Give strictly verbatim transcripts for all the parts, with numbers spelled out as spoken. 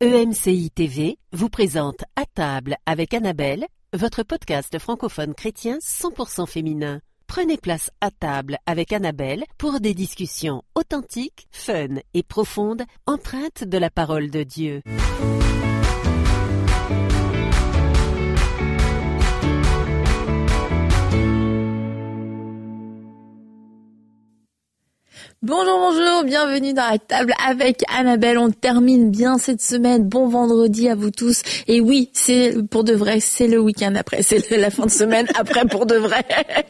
E M C I T V vous présente À table avec Annabelle, votre podcast francophone chrétien cent pour cent féminin. Prenez place à table avec Annabelle pour des discussions authentiques, fun et profondes, empreintes de la parole de Dieu. Bonjour, bonjour, bienvenue dans la table avec Annabelle. On termine bien cette semaine. Bon vendredi à vous tous. Et oui, c'est pour de vrai, c'est le week-end après, c'est la fin de semaine après pour de vrai.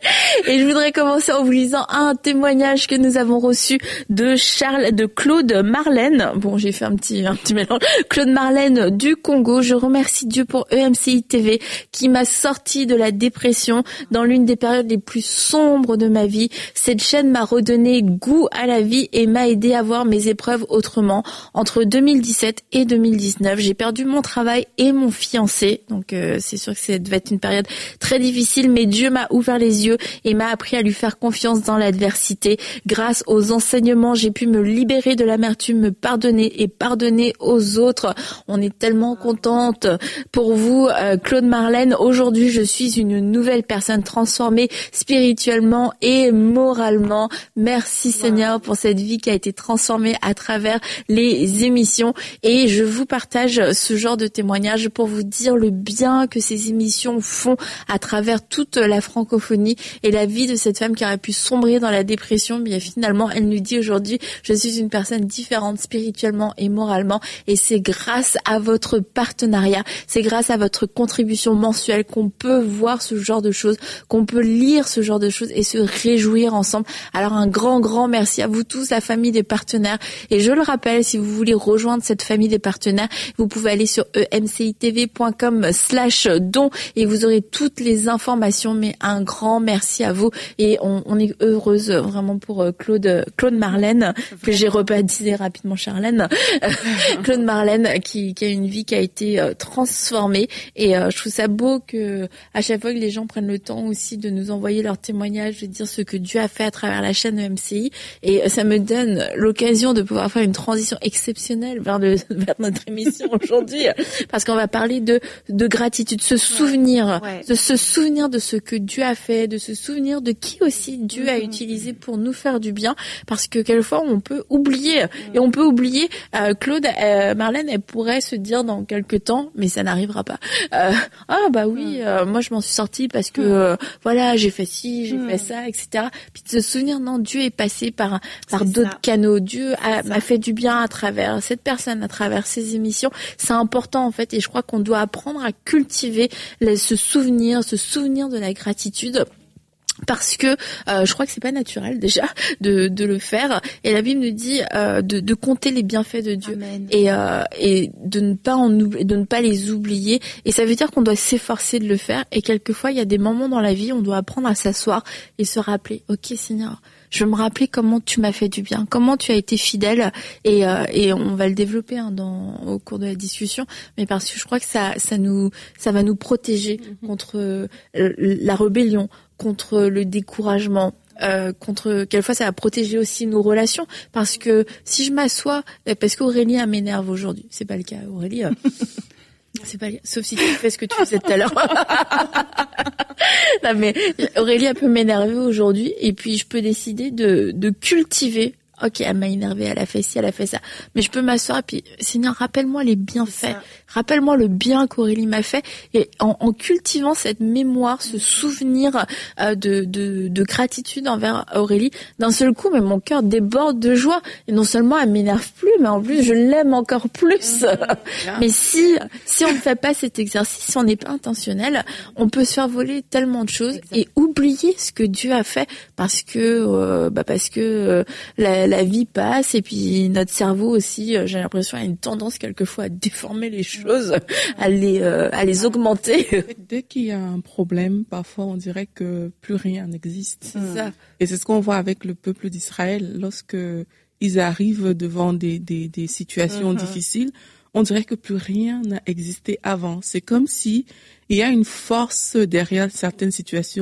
Et je voudrais commencer en vous lisant un témoignage que nous avons reçu de Charles, de Claude Marlène. Bon, j'ai fait un petit, un petit mélange. Claude Marlène du Congo. Je remercie Dieu pour E M C I T V qui m'a sorti de la dépression dans l'une des périodes les plus sombres de ma vie. Cette chaîne m'a redonné goût à la vie et m'a aidé à voir mes épreuves autrement. Entre deux mille dix-sept et deux mille dix-neuf, j'ai perdu mon travail et mon fiancé. Donc euh, c'est sûr que ça devait être une période très difficile, mais Dieu m'a ouvert les yeux et m'a appris à lui faire confiance dans l'adversité. Grâce aux enseignements, j'ai pu me libérer de l'amertume, me pardonner et pardonner aux autres. On est tellement contente pour vous, euh, Claude Marlène. Aujourd'hui, je suis une nouvelle personne transformée spirituellement et moralement. Merci Seigneur pour cette vie qui a été transformée à travers les émissions. Et je vous partage ce genre de témoignage pour vous dire le bien que ces émissions font à travers toute la francophonie et la vie de cette femme qui aurait pu sombrer dans la dépression. Mais finalement, elle nous dit aujourd'hui, je suis une personne différente spirituellement et moralement. Et c'est grâce à votre partenariat, c'est grâce à votre contribution mensuelle qu'on peut voir ce genre de choses, qu'on peut lire ce genre de choses et se réjouir ensemble. Alors un grand, grand merci à vous tous, la famille des partenaires. Et je le rappelle, si vous voulez rejoindre cette famille des partenaires, vous pouvez aller sur e m c i t v point com slash don et vous aurez toutes les informations. Mais un grand merci à vous et on, on est heureuse vraiment pour Claude, Claude Marlène, que j'ai rebaptisé rapidement Charlène, Claude Marlène qui, qui a une vie qui a été transformée. Et je trouve ça beau que à chaque fois que les gens prennent le temps aussi de nous envoyer leurs témoignages, de dire ce que Dieu a fait à travers la chaîne E M C I. Et ça me donne l'occasion de pouvoir faire une transition exceptionnelle vers, le, vers notre émission aujourd'hui, parce qu'on va parler de, de gratitude, se souvenir, ouais, ouais. de se souvenir de ce que Dieu a fait, de se souvenir de qui aussi Dieu mmh. a utilisé pour nous faire du bien, parce que quelquefois on peut oublier, mmh. et on peut oublier, euh, Claude, euh, Marlène, elle pourrait se dire dans quelques temps, mais ça n'arrivera pas, euh, ah bah oui, mmh. euh, moi je m'en suis sortie parce que, euh, voilà, j'ai fait ci, j'ai mmh. fait ça, et cetera. Puis de se souvenir, non, Dieu est passé par par c'est d'autres ça. canaux. Dieu a, m'a fait du bien à travers cette personne, à travers ces émissions. C'est important en fait, et je crois qu'on doit apprendre à cultiver le, ce souvenir, ce souvenir de la gratitude. Parce que euh, je crois que c'est pas naturel déjà de de le faire, et la Bible nous dit euh, de de compter les bienfaits de Dieu. Amen. et euh, et de ne pas en oubli- de ne pas les oublier, et ça veut dire qu'on doit s'efforcer de le faire. Et quelquefois il y a des moments dans la vie où on doit apprendre à s'asseoir et se rappeler, OK Seigneur, je veux me rappeler comment tu m'as fait du bien, comment tu as été fidèle, et euh, et on va le développer hein, dans au cours de la discussion, mais parce que je crois que ça ça nous ça va nous protéger mm-hmm. contre euh, la rébellion, contre le découragement, euh, contre quelquefois ça va protéger aussi nos relations, parce que si je m'assois, parce qu'Aurélie elle m'énerve aujourd'hui, c'est pas le cas Aurélie. Euh, C'est pas, sauf si tu fais ce que tu faisais tout à l'heure. Non mais Aurélie elle peut m'énerver aujourd'hui, et puis je peux décider de de cultiver. OK, elle m'a énervée, elle a fait ci, elle a fait ça. Mais je peux m'asseoir et puis, Seigneur, rappelle-moi les bienfaits. Rappelle-moi le bien qu'Aurélie m'a fait. Et en, en cultivant cette mémoire, ce souvenir euh, de, de, de gratitude envers Aurélie, d'un seul coup, mais mon cœur déborde de joie. Et non seulement elle m'énerve plus, mais en plus, je l'aime encore plus. Mmh, mais si, si on ne fait pas cet exercice, si on n'est pas intentionnel, on peut se faire voler tellement de choses. Exact. Et oublier ce que Dieu a fait, parce que, euh, bah parce que euh, la la vie passe, et puis notre cerveau aussi, j'ai l'impression, a une tendance quelquefois à déformer les choses, à les euh, à les augmenter. Dès qu'il y a un problème, parfois on dirait que plus rien n'existe. C'est ça. Et c'est ce qu'on voit avec le peuple d'Israël lorsque ils arrivent devant des des, des situations mm-hmm. difficiles. On dirait que plus rien n'a existé avant. C'est comme si il y a une force derrière certaines situations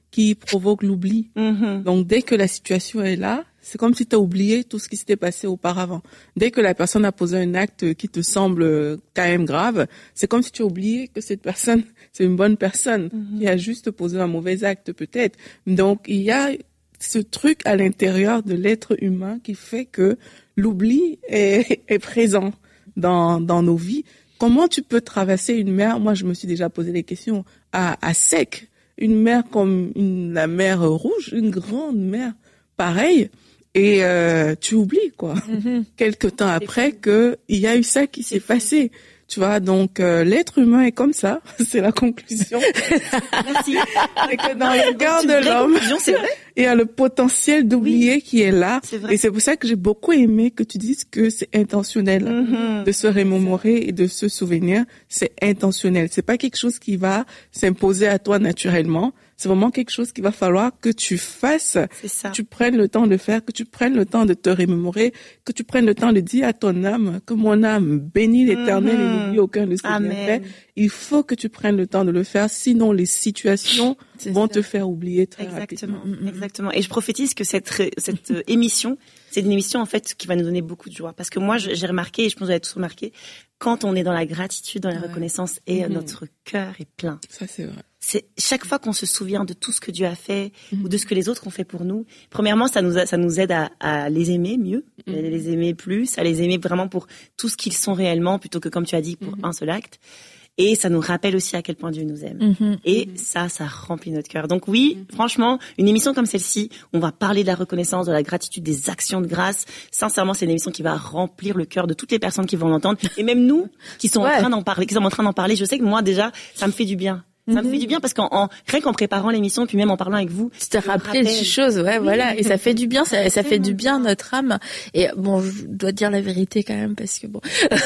qui provoque l'oubli. Mm-hmm. Donc, dès que la situation est là, c'est comme si tu as oublié tout ce qui s'était passé auparavant. Dès que la personne a posé un acte qui te semble quand même grave, c'est comme si tu as oublié que cette personne, c'est une bonne personne mm-hmm. qui a juste posé un mauvais acte peut-être. Donc, il y a ce truc à l'intérieur de l'être humain qui fait que l'oubli est, est présent dans, dans nos vies. Comment tu peux traverser une mer? Moi, je me suis déjà posé des questions à, à sec. Une mer comme une, la mer Rouge, une grande mer pareille. Et euh, tu oublies, quoi. Mm-hmm. Quelque temps après que il y a eu ça qui s'est passé. Tu vois, donc euh, l'être humain est comme ça, c'est la conclusion. Merci. Et que dans le cœur de l'homme, c'est vrai. il y a le potentiel d'oublier oui, qui est là. C'est vrai. Et c'est pour ça que j'ai beaucoup aimé que tu dises que c'est intentionnel mm-hmm. de se remémorer et de se souvenir. C'est intentionnel. C'est pas quelque chose qui va s'imposer à toi naturellement. C'est vraiment quelque chose qu'il va falloir que tu fasses, que tu prennes le temps de faire, que tu prennes le temps de te remémorer, que tu prennes le temps de dire à ton âme que mon âme bénit l'Éternel mm-hmm. et n'oublie aucun de ses bienfaits. Il faut que tu prennes le temps de le faire, sinon les situations c'est vont ça. te faire oublier très Exactement, rapidement. Exactement. Et je prophétise que cette cette émission, c'est une émission en fait qui va nous donner beaucoup de joie, parce que moi j'ai remarqué, et je pense que vous avez tous remarqué, quand on est dans la gratitude, dans la ouais. reconnaissance, et mm-hmm. notre cœur est plein. Ça c'est vrai. C'est chaque fois qu'on se souvient de tout ce que Dieu a fait mmh. ou de ce que les autres ont fait pour nous. Premièrement, ça nous a, ça nous aide à, à les aimer mieux, mmh. à les aimer plus, à les aimer vraiment pour tout ce qu'ils sont réellement, plutôt que comme tu as dit pour mmh. un seul acte. Et ça nous rappelle aussi à quel point Dieu nous aime. Mmh. Et mmh. ça, ça remplit notre cœur. Donc oui, mmh. franchement, une émission comme celle-ci, on va parler de la reconnaissance, de la gratitude, des actions de grâce. Sincèrement, c'est une émission qui va remplir le cœur de toutes les personnes qui vont l'entendre, et même nous qui sont ouais. en train d'en parler, qui sommes en train d'en parler. Je sais que moi déjà, ça me fait du bien. Ça me fait du bien parce qu'en en, rien qu'en préparant l'émission, puis même en parlant avec vous, tu te rappelles des choses, ouais, oui. voilà, et ça fait du bien, ça, ça fait du bien à notre âme. Et bon, je dois dire la vérité quand même parce que bon,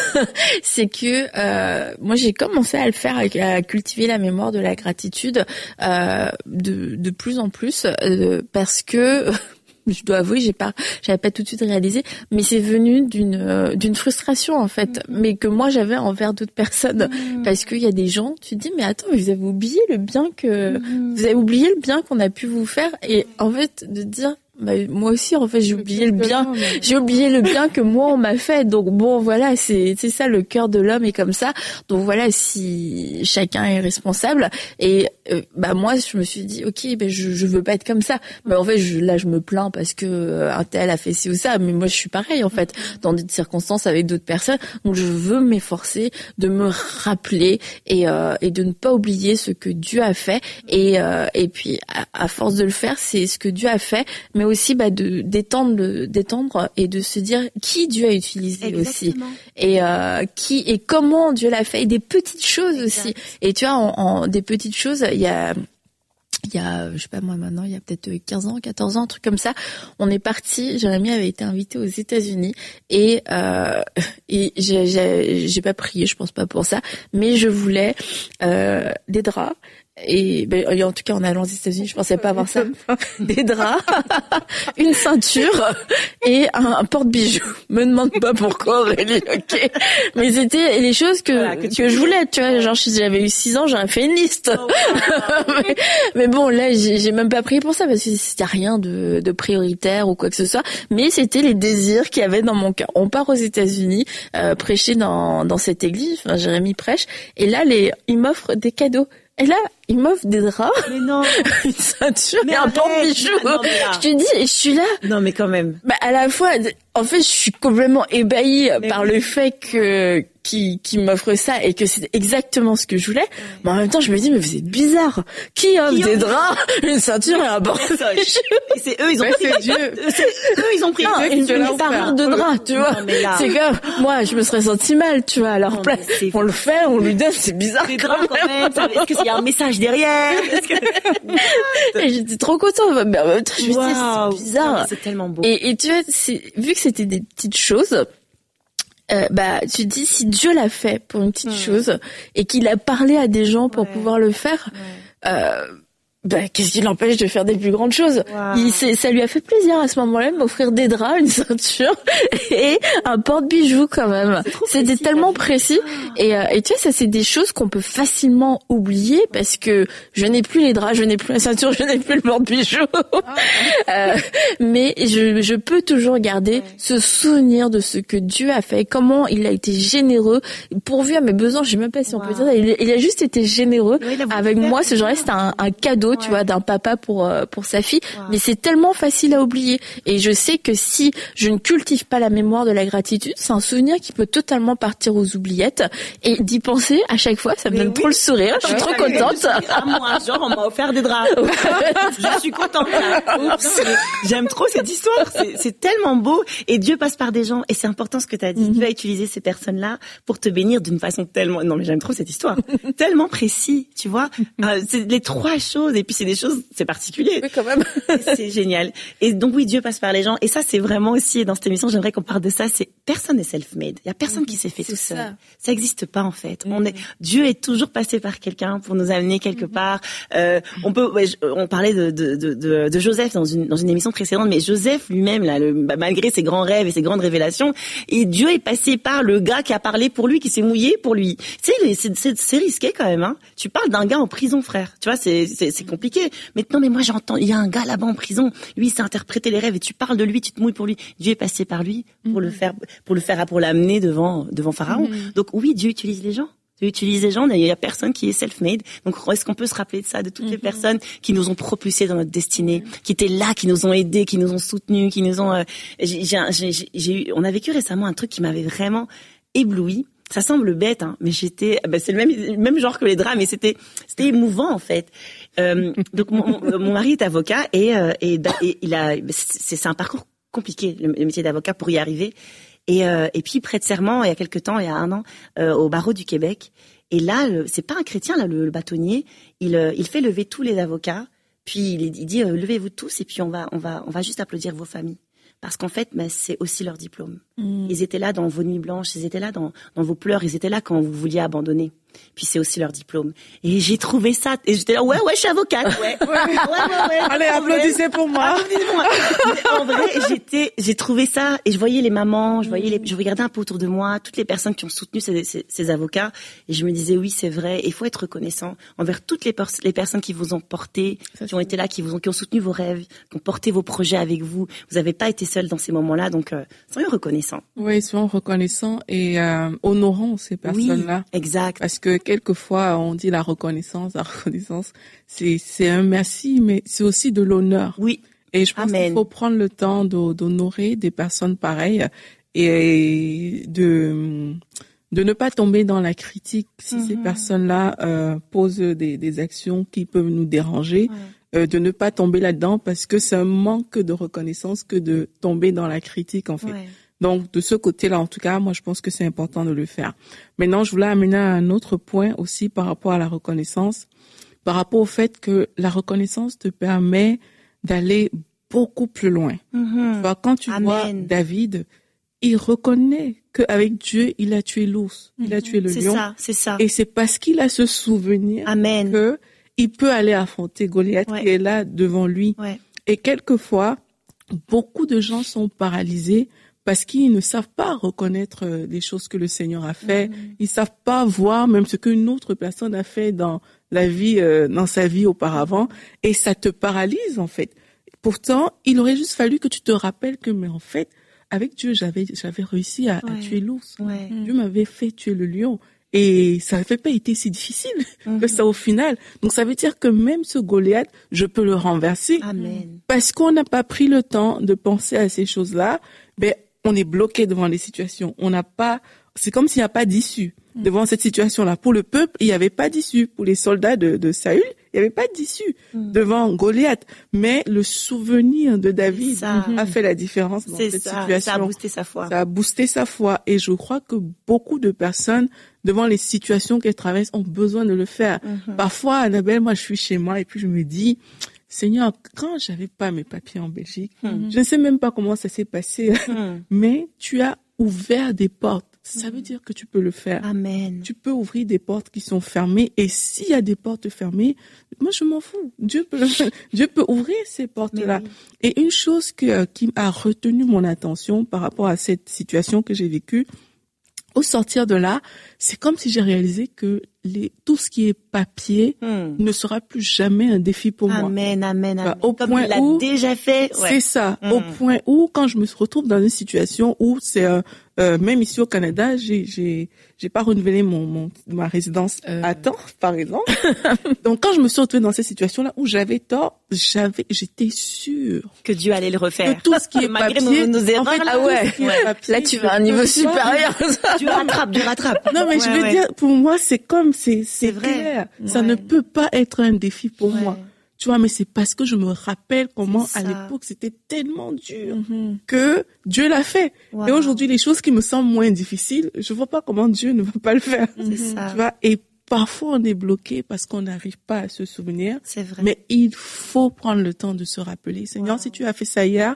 c'est que euh, moi j'ai commencé à le faire, à cultiver la mémoire de la gratitude euh, de de plus en plus euh, parce que je dois avouer, j'ai pas, j'avais pas tout de suite réalisé, mais c'est venu d'une euh, d'une frustration en fait, mmh. mais que moi j'avais envers d'autres personnes, mmh. parce qu'il y a des gens, tu te dis mais attends, vous avez oublié le bien que mmh. vous avez oublié le bien qu'on a pu vous faire, et en fait de dire bah, moi aussi en fait j'ai oublié le bien, j'ai oublié le bien que moi on m'a fait. Donc bon voilà, c'est c'est ça, le cœur de l'homme est comme ça. Donc voilà, si chacun est responsable, et euh, bah moi je me suis dit ok, ben je je veux pas être comme ça. Mais en fait je, là je me plains parce que euh, un tel a fait ci ou ça, mais moi je suis pareil en fait dans des circonstances avec d'autres personnes. Donc je veux m'efforcer de me rappeler et euh, et de ne pas oublier ce que Dieu a fait, et euh, et puis à, à force de le faire, c'est ce que Dieu a fait, mais aussi bah de d'étendre le d'étendre et de se dire qui Dieu a utilisé. Exactement. Aussi, et euh, qui et comment Dieu l'a fait, et des petites choses exact. Aussi. Et tu vois, en, en des petites choses, il y a il y a, je sais pas moi maintenant, il y a peut-être quinze ans, quatorze ans, un truc comme ça. On est parti, Jérémy avait été invité aux États-Unis, et euh, et j'ai, j'ai j'ai pas prié, je pense pas pour ça, mais je voulais euh, des draps. Et ben, en tout cas en allant aux États-Unis, je pensais pas avoir ça. Des draps, une ceinture et un, un porte-bijoux. Me demande pas pourquoi, Aurélie, ok. Mais c'était les choses que voilà, que, que je voulais, tu vois. Genre si j'avais eu six ans, j'aurais fait une liste. Oh, wow. mais, mais bon, là j'ai, j'ai même pas prié pour ça parce que c'était rien de, de prioritaire ou quoi que ce soit. Mais c'était les désirs qu'il y avait dans mon cœur. On part aux États-Unis, euh, prêcher dans dans cette église. Enfin, Jérémy prêche, et là les, il m'offre des cadeaux. Et là, il m'offre des draps, mais non, une ceinture mais et un porte-bijoux. Je te dis, et je suis là. Non, mais quand même. Bah, à la fois, en fait, je suis complètement ébahie mais par oui. le fait que qui qui m'offre ça et que c'est exactement ce que je voulais. Ouais. Mais en même temps, je me dis, mais vous êtes bizarre. Qui offre qui des draps, une ceinture et un porte-bijoux? Et c'est eux, ils ont ouais, pris. C'est Dieu. C'est eux, ils ont pris. Non, une, une parure de draps, tu vois. Non, c'est comme, moi, je me serais sentie mal, tu vois, à leur non, place. On le fait, on lui donne, c'est bizarre. Des draps quand même. Est-ce qu'il y a un message derrière? Que... Et j'étais trop contente. Mais en même temps, je me wow. dis, c'est bizarre. Non, c'est tellement beau. Et, et tu vois, c'est, vu que c'était des petites choses, euh, bah, tu te dis, si Dieu l'a fait pour une petite mmh. chose, et qu'il a parlé à des gens pour ouais. pouvoir le faire, ouais. euh, bah, qu'est-ce qui l'empêche de faire des plus grandes choses? Wow. Il, ça lui a fait plaisir à ce moment-là de m'offrir des draps, une ceinture et un porte-bijoux quand même. C'était précis, tellement précis. Et, euh, et tu sais, ça c'est des choses qu'on peut facilement oublier parce que je n'ai plus les draps, je n'ai plus la ceinture, je n'ai plus le porte-bijoux. euh, mais je, je peux toujours garder ouais. ce souvenir de ce que Dieu a fait, comment il a été généreux, pourvu à mes besoins. Je sais même pas si on wow. peut dire ça. Il, il a juste été généreux oui, avec moi. Ce genre-là, c'était un, un cadeau. Ouais. Tu vois, d'un papa pour euh, pour sa fille, wow. mais c'est tellement facile à oublier. Et je sais que si je ne cultive pas la mémoire de la gratitude, c'est un souvenir qui peut totalement partir aux oubliettes. Et d'y penser à chaque fois, ça me mais donne oui. trop le sourire. Je suis ouais, trop ouais, contente. À moi, genre on m'a offert des draps. Je suis contente. Là. J'aime trop cette histoire. C'est, c'est tellement beau. Et Dieu passe par des gens. Et c'est important ce que tu as dit. Mm-hmm. Dieu a utilisé ces personnes-là pour te bénir d'une façon tellement. Non mais j'aime trop cette histoire. Tellement précis, tu vois. Euh, c'est les trois choses. Et puis c'est des choses, c'est particulier. Oui, quand même. C'est génial. Et donc oui, Dieu passe par les gens. Et ça, c'est vraiment aussi, dans cette émission, j'aimerais qu'on parle de ça. C'est personne n'est self-made. Il y a personne mmh, qui s'est fait tout seul. Ça, ça existe pas en fait. Mmh. On est, Dieu est toujours passé par quelqu'un pour nous amener quelque mmh. part. Euh, on peut, ouais, on parlait de, de, de, de, de Joseph dans une dans une émission précédente, mais Joseph lui-même là, le, bah, malgré ses grands rêves et ses grandes révélations, et Dieu est passé par le gars qui a parlé pour lui, qui s'est mouillé pour lui. Tu sais, c'est, c'est, c'est risqué quand même. Hein. Tu parles d'un gars en prison, frère. Tu vois, c'est c'est, c'est compliqué. Mais non, mais moi j'entends, il y a un gars là-bas en prison, lui il s'est interprété les rêves et tu parles de lui, tu te mouilles pour lui. Dieu est passé par lui pour mmh. le faire, pour le faire, pour l'amener devant devant Pharaon. Mmh. Donc oui, Dieu utilise les gens. Dieu utilise les gens. Il y a personne qui est self-made. Donc est-ce qu'on peut se rappeler de ça, de toutes mmh. les personnes qui nous ont propulsés dans notre destinée, mmh. qui étaient là, qui nous ont aidés, qui nous ont soutenus, qui nous ont. Euh, j'ai, j'ai, j'ai, j'ai eu, on a vécu récemment un truc qui m'avait vraiment ébloui. Ça semble bête, hein, mais j'étais, ben c'est le même même genre que les draps, mais c'était c'était émouvant en fait. Euh, donc mon, mon mari est avocat et euh, et, et il a c'est, c'est un parcours compliqué le, le métier d'avocat pour y arriver. Et euh, et puis il prête serment il y a quelque temps, il y a un an, euh, au barreau du Québec. Et là, le, c'est pas un chrétien là, le, le bâtonnier. Il euh, il fait lever tous les avocats. Puis il, il dit euh, levez-vous tous et puis on va on va on va juste applaudir vos familles. Parce qu'en fait, ben, c'est aussi leur diplôme. Mmh. Ils étaient là dans vos nuits blanches, ils étaient là dans, dans vos pleurs, ils étaient là quand vous vouliez abandonner. Puis c'est aussi leur diplôme. Et j'ai trouvé ça, et j'étais là, ouais, ouais, je suis avocate, ouais. ouais, ouais, ouais, ouais Allez, applaudissez pour moi. Applaudissez pour moi. En vrai, j'étais, j'ai trouvé ça, et je voyais les mamans, je voyais les, je regardais un peu autour de moi, toutes les personnes qui ont soutenu ces, ces, ces avocats, et je me disais, oui, c'est vrai, il faut être reconnaissant envers toutes les, pers- les personnes qui vous ont porté, ça, qui ont été là, qui vous ont, qui ont soutenu vos rêves, qui ont porté vos projets avec vous. Vous n'avez pas été seul dans ces moments-là, donc, euh, soyons reconnaissants. Oui, soyons reconnaissants et, euh, honorons ces personnes-là. Oui, exact. Parce que quelquefois, on dit la reconnaissance, la reconnaissance, c'est, c'est un merci, mais c'est aussi de l'honneur. Oui. Et je pense Amen. Qu'il faut prendre le temps de, d'honorer des personnes pareilles et de, de ne pas tomber dans la critique si mm-hmm. ces personnes-là, euh, posent des, des actions qui peuvent nous déranger. Ouais. Euh, de ne pas tomber là-dedans parce que c'est un manque de reconnaissance que de tomber dans la critique, en fait. Ouais. Donc, de ce côté-là, en tout cas, moi, je pense que c'est important de le faire. Maintenant, je voulais amener à un autre point aussi par rapport à la reconnaissance, par rapport au fait que la reconnaissance te permet d'aller beaucoup plus loin. Mm-hmm. Enfin, quand tu Amen. Vois David, il reconnaît qu'avec Dieu, il a tué l'ours, mm-hmm. il a tué le c'est lion. C'est ça, c'est ça. Et c'est parce qu'il a ce souvenir Amen. Que il peut aller affronter Goliath ouais. qui est là devant lui. Ouais. Et quelquefois, beaucoup de gens sont paralysés parce qu'ils ne savent pas reconnaître les choses que le Seigneur a fait. Mmh. Ils savent pas voir même ce qu'une autre personne a fait dans la vie, euh, dans sa vie auparavant. Et ça te paralyse, en fait. Pourtant, il aurait juste fallu que tu te rappelles que, mais en fait, avec Dieu, j'avais, j'avais réussi à, ouais. à tuer l'ours. Ouais. Dieu m'avait fait tuer le lion. Et ça n'avait pas été si difficile mm-hmm. que ça au final. Donc ça veut dire que même ce Goliath, je peux le renverser. Amen. Parce qu'on n'a pas pris le temps de penser à ces choses-là, ben on est bloqué devant les situations. On n'a pas, c'est comme s'il n'y a pas d'issue mm-hmm. devant cette situation-là. Pour le peuple, il n'y avait pas d'issue. Pour les soldats de, de Saül, il n'y avait pas d'issue mm-hmm. devant Goliath. Mais le souvenir de David ça. A fait la différence dans c'est cette ça. situation. Ça a boosté sa foi. Ça a boosté sa foi. Et je crois que beaucoup de personnes devant les situations qu'elles traversent, ont besoin de le faire. Mm-hmm. Parfois, Annabelle, moi, je suis chez moi et puis je me dis, Seigneur, quand j'avais pas mes papiers en Belgique, mm-hmm. je ne sais même pas comment ça s'est passé, mm-hmm. mais tu as ouvert des portes. ça veut dire que tu peux le faire. Amen. Tu peux ouvrir des portes qui sont fermées, et s'il y a des portes fermées, moi je m'en fous. Dieu peut, Dieu peut ouvrir ces portes-là. Oui. Et une chose que, qui a retenu mon attention par rapport à cette situation que j'ai vécue, au sortir de là, c'est comme si j'ai réalisé que les, tout ce qui est papier hmm. ne sera plus jamais un défi pour amen, moi. Amen, amen, amen. Au comme point tu l'as où, déjà fait. Ouais. C'est ça. Hmm. Au point où, quand je me retrouve dans une situation où c'est, euh, euh, même ici au Canada, j'ai, j'ai, j'ai pas renouvelé mon, mon, ma résidence euh... à temps, par exemple. Donc, quand je me suis retrouvée dans cette situation-là où j'avais tort, j'avais, j'étais sûre que Dieu allait le refaire. Que tout ce qui est malgré papier, nos, nos erreurs, en fait, ah ouais. ouais. Papier, là, tu vas à un niveau supérieur. Tu rattrapes, tu rattrapes. Non, mais ouais, je veux ouais. dire, pour moi, c'est comme, c'est, c'est, c'est vrai. Clair. Ouais. Ça ne peut pas être un défi pour ouais. moi. Tu vois, mais c'est parce que je me rappelle comment à l'époque c'était tellement dur mm-hmm. que Dieu l'a fait. Wow. Et aujourd'hui, les choses qui me semblent moins difficiles, je vois pas comment Dieu ne va pas le faire. C'est ça. Tu vois, et parfois on est bloqué parce qu'on n'arrive pas à se souvenir. C'est vrai. Mais il faut prendre le temps de se rappeler. Seigneur, wow. si tu as fait ça hier,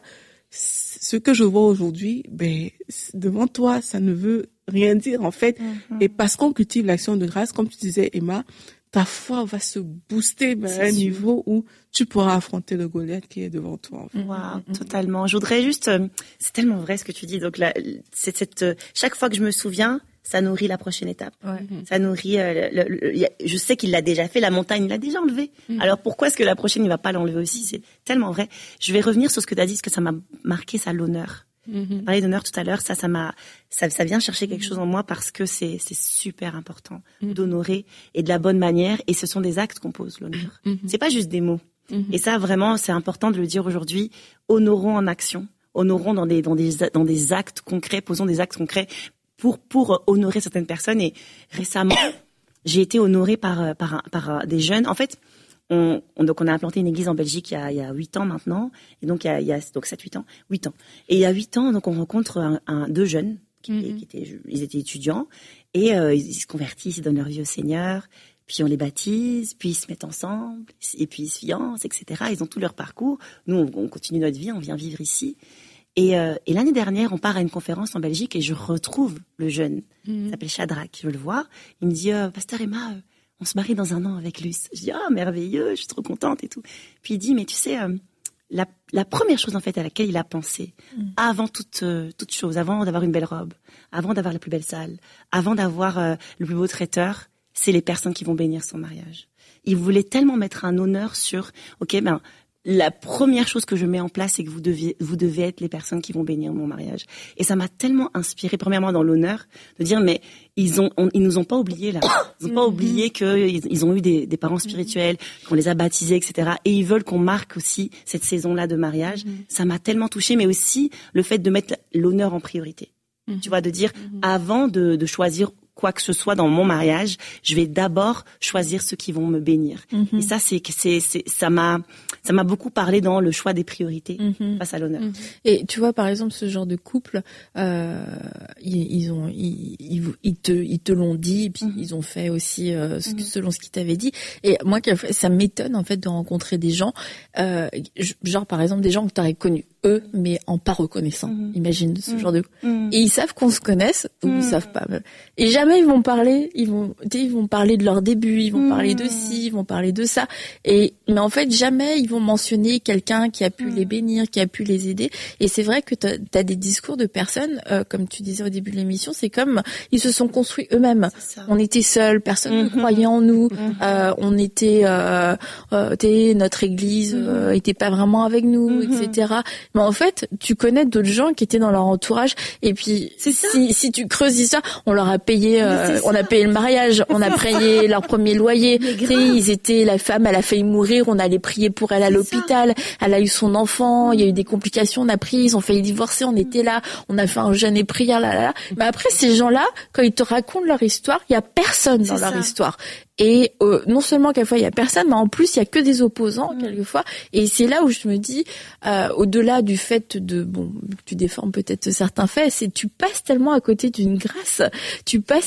ce que je vois aujourd'hui, ben, devant toi, ça ne veut rien dire, en fait. Mm-hmm. Et parce qu'on cultive l'action de grâce, comme tu disais, Emma, ta foi va se booster ben, à un sûr. niveau où tu pourras affronter le Goliath qui est devant toi. En fait. Wow, mm-hmm. totalement. Je voudrais juste, euh, c'est tellement vrai ce que tu dis. Donc là, c'est cette, euh, chaque fois que je me souviens, ça nourrit la prochaine étape. Ouais. Ça nourrit. Euh, le, le, le, je sais qu'il l'a déjà fait. La montagne, il l'a déjà enlevé. Mm-hmm. Alors pourquoi est-ce que la prochaine, il va pas l'enlever aussi? C'est tellement vrai. Je vais revenir sur ce que tu as dit, parce que ça m'a marqué, ça l'honneur. Mm-hmm. Parler d'honneur tout à l'heure, ça, ça m'a, ça, ça vient chercher quelque chose en moi parce que c'est, c'est super important mm-hmm. d'honorer et de la bonne manière. Et ce sont des actes qu'on pose, l'honneur. Mm-hmm. C'est pas juste des mots. Mm-hmm. Et ça, vraiment, c'est important de le dire aujourd'hui. Honorons en action. Honorons dans des, dans des, dans des actes concrets. Posons des actes concrets pour, pour honorer certaines personnes. Et récemment, j'ai été honorée par, par, par des jeunes. En fait, On, on, donc on a implanté une église en Belgique il y a, il y a huit ans maintenant, et donc il y a, il y a donc sept huit ans, huit ans. Et il y a huit ans, donc on rencontre un, un, deux jeunes qui, mm-hmm. qui étaient, ils étaient étudiants, et euh, ils, ils se convertissent, ils donnent leur vie au Seigneur, puis on les baptise, puis ils se mettent ensemble, et puis ils se fiancent, et cetera. Ils ont tout leur parcours. Nous, on, on continue notre vie, on vient vivre ici. Et, euh, et l'année dernière, on part à une conférence en Belgique, et je retrouve le jeune, mm-hmm. il s'appelle Shadrach, je veux le voir. Il me dit, euh, Pasteur Emma, euh, on se marie dans un an avec Luce. Je dis, ah, oh, merveilleux, je suis trop contente et tout. Puis il dit, mais tu sais, euh, la, la première chose, en fait, à laquelle il a pensé, mm. avant toute, euh, toute chose, avant d'avoir une belle robe, avant d'avoir la plus belle salle, avant d'avoir euh, le plus beau traiteur, c'est les personnes qui vont bénir son mariage. Il voulait tellement mettre un honneur sur, ok, ben, la première chose que je mets en place, c'est que vous deviez, vous devez être les personnes qui vont bénir mon mariage. Et ça m'a tellement inspiré, premièrement dans l'honneur, de dire, mais ils ont, on, ils nous ont pas oubliés là. Ils ont pas oublié qu'ils ils ont eu des, des parents spirituels, qu'on les a baptisés, et cetera. Et ils veulent qu'on marque aussi cette saison-là de mariage. Mm-hmm. Ça m'a tellement touchée, mais aussi le fait de mettre l'honneur en priorité. Mm-hmm. Tu vois, de dire, mm-hmm. avant de, de choisir quoi que ce soit dans mon mariage, je vais d'abord choisir ceux qui vont me bénir. Mm-hmm. Et ça, c'est, c'est, c'est, ça m'a, ça m'a beaucoup parlé dans le choix des priorités mm-hmm. face à l'honneur. Mm-hmm. Et tu vois, par exemple, ce genre de couple, euh, ils, ils ont, ils, ils, ils te, ils te l'ont dit, et puis mm-hmm. ils ont fait aussi euh, ce, mm-hmm. selon ce qu'ils t'avaient dit. Et moi, ça m'étonne en fait de rencontrer des gens, euh, genre par exemple des gens que tu aurais connus eux, mais en pas reconnaissant. Mmh. Imagine ce mmh. genre de. Mmh. Et ils savent qu'on se connaisse ou mmh. ils savent pas. Et jamais ils vont parler. Ils vont, tu sais, ils vont parler de leur début. Ils vont mmh. parler de ci. Ils vont parler de ça. Et mais en fait jamais ils vont mentionner quelqu'un qui a pu mmh. les bénir, qui a pu les aider. Et c'est vrai que t'as, t'as des discours de personnes, euh, comme tu disais au début de l'émission, c'est comme ils se sont construits eux-mêmes. On était seuls, personne mmh. ne croyait en nous. Mmh. Euh, on était, euh, euh, t'es, notre église euh, était pas vraiment avec nous, mmh. et cetera. Mais en fait, tu connais d'autres gens qui étaient dans leur entourage, et puis c'est si, si tu creuses ça, on leur a payé, euh, on a payé le mariage, on a payé leur premier loyer. Ils étaient, la femme, elle a failli mourir, on allait prier pour elle à l'hôpital. Elle a eu son enfant, il y a eu des complications, on a pris, ils ont failli divorcer, on était là, on a fait un jeûne et prière, là, là, là. Mais après, ces gens-là, quand ils te racontent leur histoire, il y a personne dans leur histoire. Et euh, non seulement quelquefois il y a personne, mais en plus il y a que des opposants mmh. quelquefois. Et c'est là où je me dis, euh, au-delà du fait de, bon, tu défends peut-être certains faits, c'est tu passes tellement à côté d'une grâce, tu passes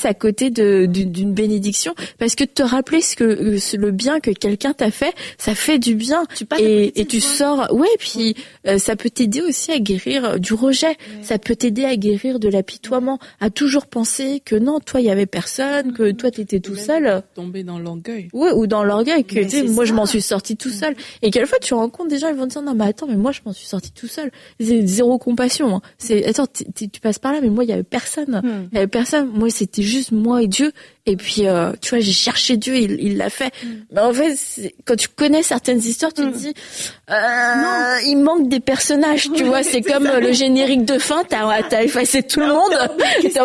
passe à côté de, d'une, d'une bénédiction, parce que te rappeler ce que ce, le bien que quelqu'un t'a fait, ça fait du bien. Tu et, et tu sors, ouais, puis euh, ça peut t'aider aussi à guérir du rejet. Ouais. Ça peut t'aider à guérir de l'apitoiement, à toujours penser que non, toi il y avait personne, que toi t'étais tout seul. Tomber dans l'orgueil. Ouais, ou dans l'orgueil que tu sais, moi ça. je m'en suis sortie tout seul. Et quelquefois tu rencontres des gens, ils vont te dire non mais attends, mais moi je m'en suis sortie tout seul. C'est zéro compassion. Hein. C'est attends, tu passes par là, mais moi il y avait personne. Hmm. Il y avait personne. Moi c'était juste moi et Dieu. Et puis, euh, tu vois, j'ai cherché Dieu, il, il l'a fait. Mm. Mais en fait, c'est, quand tu connais certaines histoires, tu mm. te dis, euh, non. il manque des personnages, tu vois. C'est, c'est comme ça. Le générique de fin, t'as, t'as effacé tout non, le monde, t'as, t'as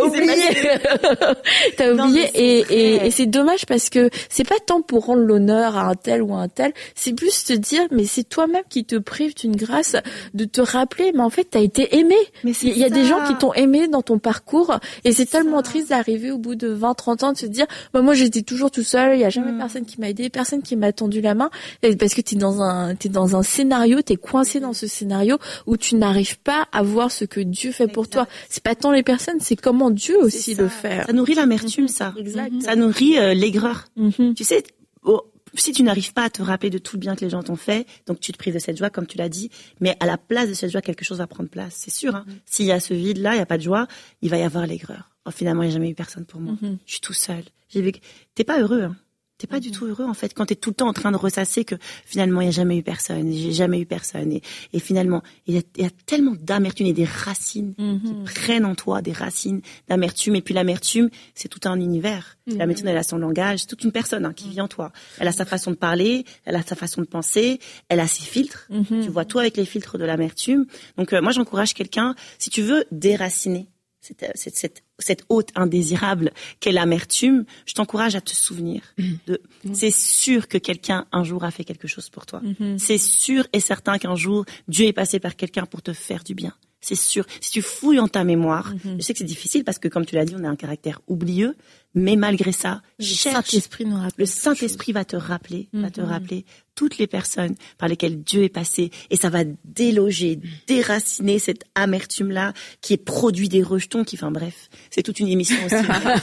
oublié, t'as non, oublié. Et, et, et c'est dommage parce que c'est pas tant pour rendre l'honneur à un tel ou à un tel, c'est plus te dire, mais c'est toi-même qui te prive d'une grâce de te rappeler, mais en fait, t'as été aimé. Il y a ça. Des gens qui t'ont aimé dans ton parcours, et c'est, c'est tellement ça. Triste d'arriver au bout de vingt, trente ans de se dire bah moi j'étais toujours tout seul, il y a jamais mmh. personne qui m'a aidé, personne qui m'a tendu la main, parce que t'es dans un t'es dans un scénario, t'es coincé dans ce scénario où tu n'arrives pas à voir ce que Dieu fait pour exact. Toi. C'est pas tant les personnes, c'est comment Dieu aussi le fait. Ça nourrit l'amertume, ça. Exact. Ça nourrit euh, l'aigreur. Mmh. Tu sais, oh, si tu n'arrives pas à te rappeler de tout le bien que les gens t'ont fait, donc tu te prives de cette joie, comme tu l'as dit, mais à la place de cette joie, quelque chose va prendre place, c'est sûr. Hein. Mmh. S'il y a ce vide-là, il y a pas de joie, il va y avoir l'aigreur. Oh, finalement, il n'y a jamais eu personne pour moi. Mm-hmm. Je suis tout seul. J'ai vécu... T'es pas heureux, hein. T'es pas mm-hmm. du tout heureux, en fait, quand t'es tout le temps en train de ressasser que finalement, il n'y a jamais eu personne, j'ai jamais eu personne. Et, et finalement, il y, y a tellement d'amertume et des racines mm-hmm. qui prennent en toi, des racines d'amertume. Et puis l'amertume, c'est tout un univers. Mm-hmm. L'amertume, elle a son langage, c'est toute une personne hein, qui vit en toi. Elle a sa façon de parler, elle a sa façon de penser, elle a ses filtres. Mm-hmm. Tu vois tout avec les filtres de l'amertume. Donc euh, moi, j'encourage quelqu'un, si tu veux déraciner cette, cette, cette, cette hôte indésirable qu'est l'amertume, je t'encourage à te souvenir de, mmh. c'est sûr que quelqu'un un jour a fait quelque chose pour toi. Mmh. C'est sûr et certain qu'un jour, Dieu est passé par quelqu'un pour te faire du bien. C'est sûr. Si tu fouilles en ta mémoire, mmh. je sais que c'est difficile parce que comme tu l'as dit, on a un caractère oublieux, mais malgré ça, le cherche. Saint-Esprit nous rappelle. Le Saint-Esprit va te rappeler, mmh. va te rappeler toutes les personnes par lesquelles Dieu est passé et ça va déloger, déraciner cette amertume-là qui est produit des rejetons, qui, enfin bref, c'est toute une émission aussi.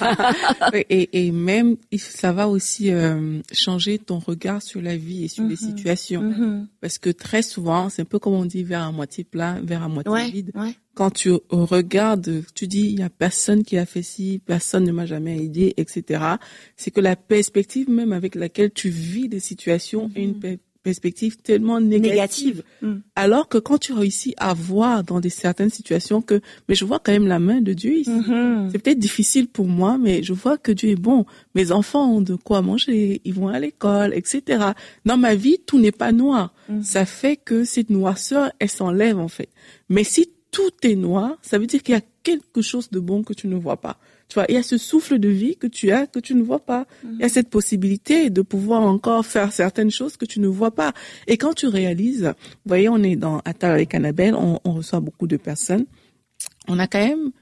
et, et même, ça va aussi euh, changer ton regard sur la vie et sur mmh. les situations. Mmh. Parce que très souvent, c'est un peu comme on dit, verre à moitié plein, verre à moitié ouais, vide. Ouais. Quand tu regardes, tu dis, il y a personne qui a fait ci, personne ne m'a jamais aidé, et cetera. C'est que la perspective même avec laquelle tu vis des situations mm-hmm. est une pe- perspective tellement négative. négative. Mm. Alors que quand tu réussis à voir dans des certaines situations que, mais je vois quand même la main de Dieu ici. Mm-hmm. C'est peut-être difficile pour moi, mais je vois que Dieu est bon. Mes enfants ont de quoi manger, ils vont à l'école, et cetera. Dans ma vie, tout n'est pas noir. Mm-hmm. Ça fait que cette noirceur, elle s'enlève en fait. Mais si tout est noir, ça veut dire qu'il y a quelque chose de bon que tu ne vois pas. Tu vois, il y a ce souffle de vie que tu as, que tu ne vois pas. Mm-hmm. Il y a cette possibilité de pouvoir encore faire certaines choses que tu ne vois pas. Et quand tu réalises, vous voyez, on est dans à table avec Annabelle, on, on reçoit beaucoup de personnes. On a quand même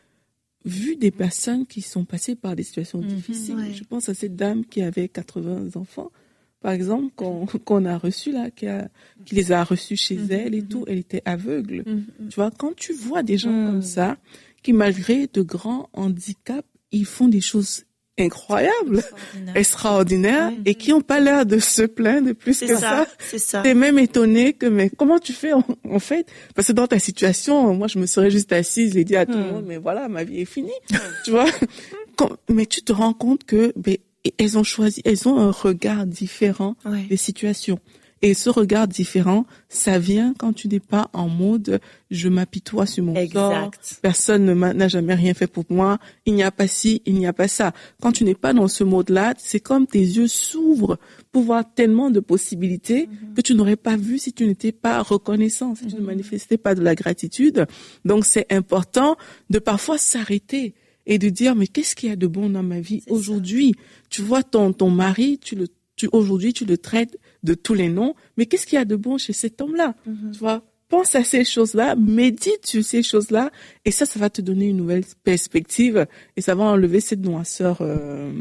vu des personnes qui sont passées par des situations mm-hmm, difficiles. Ouais. Je pense à cette dame qui avait quatre-vingts enfants. Par exemple, qu'on, qu'on a reçu là, qui, a, qui les a reçus chez mmh, elle et mmh. tout, elle était aveugle. Mmh. Tu vois, quand tu vois des gens mmh. comme ça, qui malgré de grands handicaps, ils font des choses incroyables, extraordinaires, extraordinaires mmh. et qui n'ont pas l'air de se plaindre plus c'est que ça. ça. C'est ça. T'es même étonné que, mais comment tu fais en, en fait? Parce que dans ta situation, moi, je me serais juste assise et dit à tout mmh. le monde, mais voilà, ma vie est finie. Tu vois? Quand, mais tu te rends compte que, ben, et elles ont choisi, elles ont un regard différent ouais. des situations. Et ce regard différent, ça vient quand tu n'es pas en mode je m'apitoie sur mon sort, personne ne m'a, n'a jamais rien fait pour moi, il n'y a pas ci, il n'y a pas ça. Quand tu n'es pas dans ce mode-là, c'est comme tes yeux s'ouvrent pour voir tellement de possibilités mm-hmm. que tu n'aurais pas vu si tu n'étais pas reconnaissant, si mm-hmm. tu ne manifestais pas de la gratitude. Donc c'est important de parfois s'arrêter et de dire mais qu'est-ce qu'il y a de bon dans ma vie c'est aujourd'hui? Ça. Tu vois ton ton mari, tu le tu aujourd'hui tu le traites de tous les noms, mais qu'est-ce qu'il y a de bon chez cet homme-là? Mm-hmm. Tu vois, pense à ces choses-là, médite sur ces choses-là et ça ça va te donner une nouvelle perspective et ça va enlever cette noirceur euh,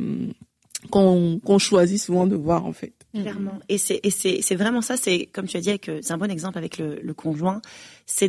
qu'on qu'on choisit souvent de voir en fait. Clairement. Et c'est et c'est c'est vraiment ça, c'est comme tu as dit avec c'est un bon exemple avec le le conjoint, c'est de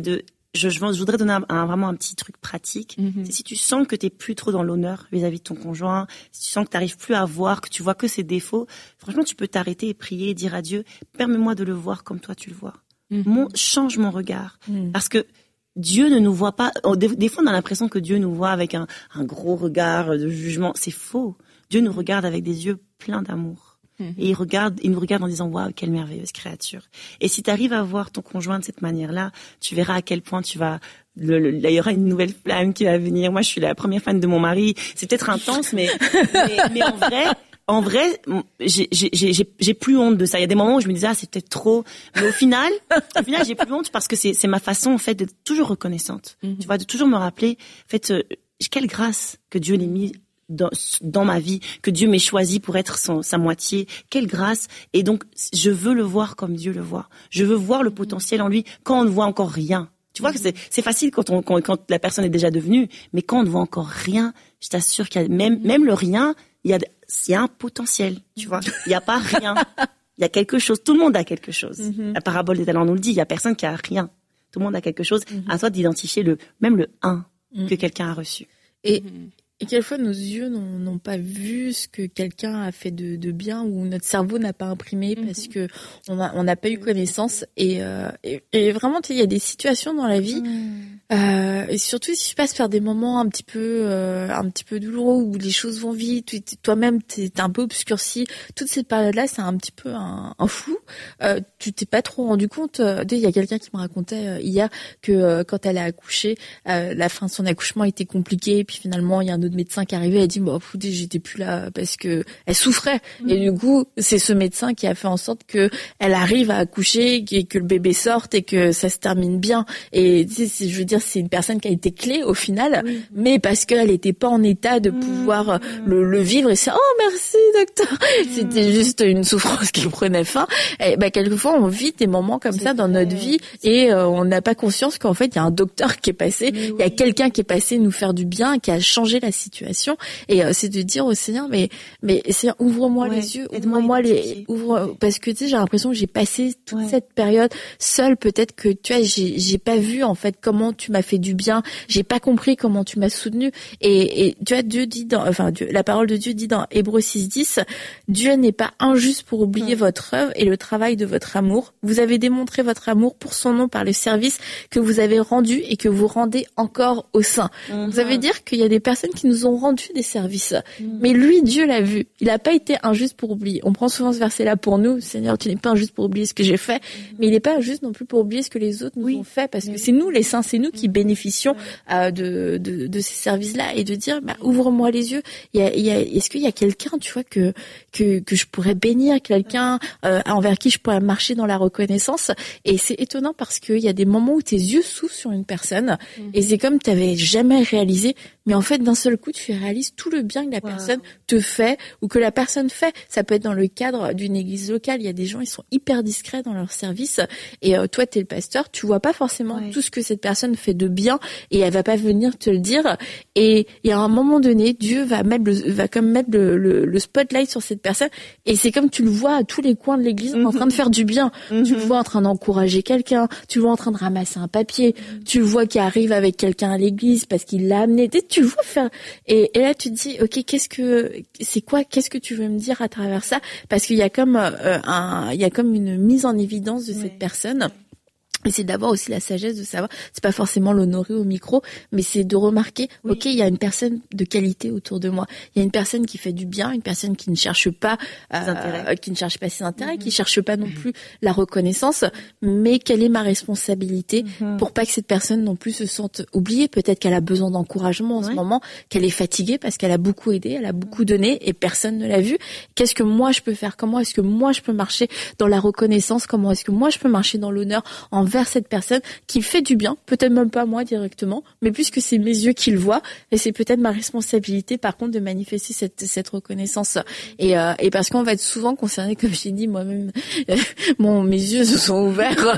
je, je voudrais donner un, un, vraiment un petit truc pratique. Mm-hmm. C'est si tu sens que t'es plus trop dans l'honneur vis-à-vis de ton conjoint, si tu sens que t'arrives plus à voir, que tu vois que ses défauts, franchement, tu peux t'arrêter et prier et dire à Dieu, permets-moi de le voir comme toi tu le vois. Mm-hmm. Mon, change mon regard. Mm-hmm. Parce que Dieu ne nous voit pas, des, des fois on a l'impression que Dieu nous voit avec un, un gros regard de jugement. C'est faux. Dieu nous regarde avec des yeux pleins d'amour. Mmh. Et il regarde, il nous regarde en disant, waouh, quelle merveilleuse créature. Et si tu arrives à voir ton conjoint de cette manière-là, tu verras à quel point tu vas, le, le, il y aura une nouvelle flamme qui va venir. Moi, je suis la première fan de mon mari. C'est peut-être intense, mais, mais, mais en vrai, En vrai, j'ai, j'ai, j'ai, j'ai plus honte de ça. Il y a des moments où je me disais, ah, c'est peut-être trop. Mais au final, au final, j'ai plus honte parce que c'est, c'est ma façon, en fait, d'être toujours reconnaissante. Mm-hmm. Tu vois, de toujours me rappeler, en fait, euh, quelle grâce que Dieu l'ait mis dans, dans ma vie, que Dieu m'ait choisi pour être son, sa moitié. Quelle grâce. Et donc, je veux le voir comme Dieu le voit. Je veux voir le potentiel en lui quand on ne voit encore rien. Tu vois que c'est, c'est facile quand on, quand, quand la personne est déjà devenue, mais quand on ne voit encore rien, je t'assure qu'il y a même, même le rien, il y a, il y a un potentiel, tu vois. Il n'y a pas rien. Il y a quelque chose. Tout le monde a quelque chose. Mm-hmm. La parabole des talents nous le dit. Il y a personne qui a rien. Tout le monde a quelque chose. Mm-hmm. À toi d'identifier le, même le un mm-hmm. que quelqu'un a reçu. Et, mm-hmm. et quelquefois, nos yeux n'ont, n'ont pas vu ce que quelqu'un a fait de, de bien ou notre cerveau n'a pas imprimé mm-hmm. parce que on a, on n'a pas eu connaissance. Et, euh, et, et vraiment, tu sais, il y a des situations dans la vie, mm. euh, et surtout si tu passes par des moments un petit peu, euh, un petit peu douloureux où les choses vont vite, toi-même t'es, t'es un peu obscurci. Toute cette période-là, c'est un petit peu un, un flou. Euh, tu t'es pas trop rendu compte. Euh, il y a quelqu'un qui me racontait euh, hier que euh, quand elle a accouché, euh, la fin de son accouchement était compliquée. Et puis finalement, il y a un autre médecin qui est arrivé. Elle a dit, bah, pff, j'étais plus là parce que elle souffrait. Mmh. Et du coup, c'est ce médecin qui a fait en sorte que elle arrive à accoucher, que, que le bébé sorte et que ça se termine bien. Et tu sais, je veux dire, c'est une personne qui a été clé au final, oui. mais parce qu'elle n'était pas en état de pouvoir mmh. le, le vivre. Et c'est, oh merci docteur. Mmh. C'était juste une souffrance qui prenait fin. Et bah, quelquefois, on vit des moments comme c'est ça dans vrai. Notre vie et euh, on n'a pas conscience qu'en fait, il y a un docteur qui est passé, il oui. y a quelqu'un qui est passé nous faire du bien, qui a changé la situation. Et euh, c'est de dire au Seigneur, mais mais Seigneur, ouvre-moi ouais. les yeux, ouvre-moi les, ouvre, parce que tu sais, j'ai l'impression que j'ai passé toute ouais. cette période seule. Peut-être que tu vois, j'ai j'ai pas vu en fait comment tu m'as fait du bien, j'ai pas compris comment tu m'as soutenu. Et, et tu vois, Dieu dit dans, enfin Dieu, la parole de Dieu dit dans Hébreux six dix, Dieu n'est pas injuste pour oublier ouais. votre œuvre et le travail de votre amour. Vous avez démontré votre amour pour son nom par le service que vous avez rendu et que vous rendez encore au sein. Mm-hmm. Vous savez dire qu'il y a des personnes qui nous ont rendu des services. Mm-hmm. Mais lui, Dieu l'a vu. Il n'a pas été injuste pour oublier. On prend souvent ce verset-là pour nous. Seigneur, tu n'es pas injuste pour oublier ce que j'ai fait. Mm-hmm. Mais il n'est pas injuste non plus pour oublier ce que les autres nous oui. ont fait. Parce que c'est nous, les saints, c'est nous qui bénéficions euh, de, de, de ces services-là. Et de dire, bah, ouvre-moi les yeux. Il y a, il y a, est-ce qu'il y a quelqu'un, tu vois, que, que, que je pourrais bénir, quelqu'un euh, envers qui je pourrais marcher dans la reconnaissance. Et c'est étonnant parce qu'il y a des moments où tes yeux s'ouvrent sur une personne mmh. et c'est comme tu n'avais jamais réalisé, mais en fait d'un seul coup tu réalises tout le bien que la wow. personne te fait ou que la personne fait. Ça peut être dans le cadre d'une église locale, il y a des gens, ils sont hyper discrets dans leur service et euh, toi tu es le pasteur, tu vois pas forcément ouais. tout ce que cette personne fait de bien et elle va pas venir te le dire. Et il y a un moment donné, Dieu va mettre le, va comme mettre le, le, le spotlight sur cette personne et c'est comme tu le vois à tous les coins de l'église mmh. en train de faire du bien. Mmh. Tu le vois en train d'encourager quelqu'un, tu le vois en train de ramasser un papier, mmh. tu le vois qui arrive avec quelqu'un à l'église parce qu'il l'a amené. Tu le vois faire. Et, et là, tu te dis, ok, qu'est-ce que, c'est quoi, qu'est-ce que tu veux me dire à travers ça? Parce qu'il y a comme euh, un, il y a comme une mise en évidence de ouais. cette personne. Et c'est d'avoir aussi la sagesse de savoir, c'est pas forcément l'honorer au micro, mais c'est de remarquer, oui. ok, il y a une personne de qualité autour de moi. Il y a une personne qui fait du bien, une personne qui ne cherche pas, euh, qui ne cherche pas ses intérêts, mm-hmm. qui cherche pas non plus la reconnaissance, mais quelle est ma responsabilité mm-hmm. pour pas que cette personne non plus se sente oubliée. Peut-être qu'elle a besoin d'encouragement en ouais. ce moment, qu'elle est fatiguée parce qu'elle a beaucoup aidé, elle a beaucoup donné et personne ne l'a vu. Qu'est-ce que moi je peux faire? Comment est-ce que moi je peux marcher dans la reconnaissance? Comment est-ce que moi je peux marcher dans l'honneur en vers cette personne qui fait du bien, peut-être même pas moi directement, mais puisque c'est mes yeux qui le voient, et c'est peut-être ma responsabilité par contre de manifester cette cette reconnaissance. Et euh, et parce qu'on va être souvent concerné, comme j'ai dit moi-même, euh, mon mes yeux se sont ouverts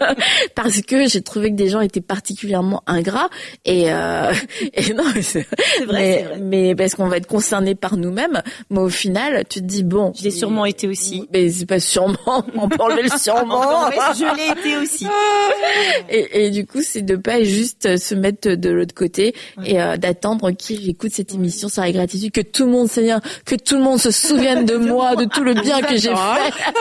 parce que j'ai trouvé que des gens étaient particulièrement ingrats et euh, et non c'est, c'est vrai, mais, c'est vrai. Mais parce qu'on va être concerné par nous-mêmes, mais au final tu te dis bon, je l'ai sûrement été aussi, mais c'est pas sûrement, on peut enlever le sûrement, je l'ai été aussi. et, et du coup, c'est de pas juste se mettre de l'autre côté ouais. et euh, d'attendre qu'il écoute cette émission sur la gratitude, que tout le monde, Seigneur, que tout le monde se souvienne de moi, de tout le bien que j'ai fait.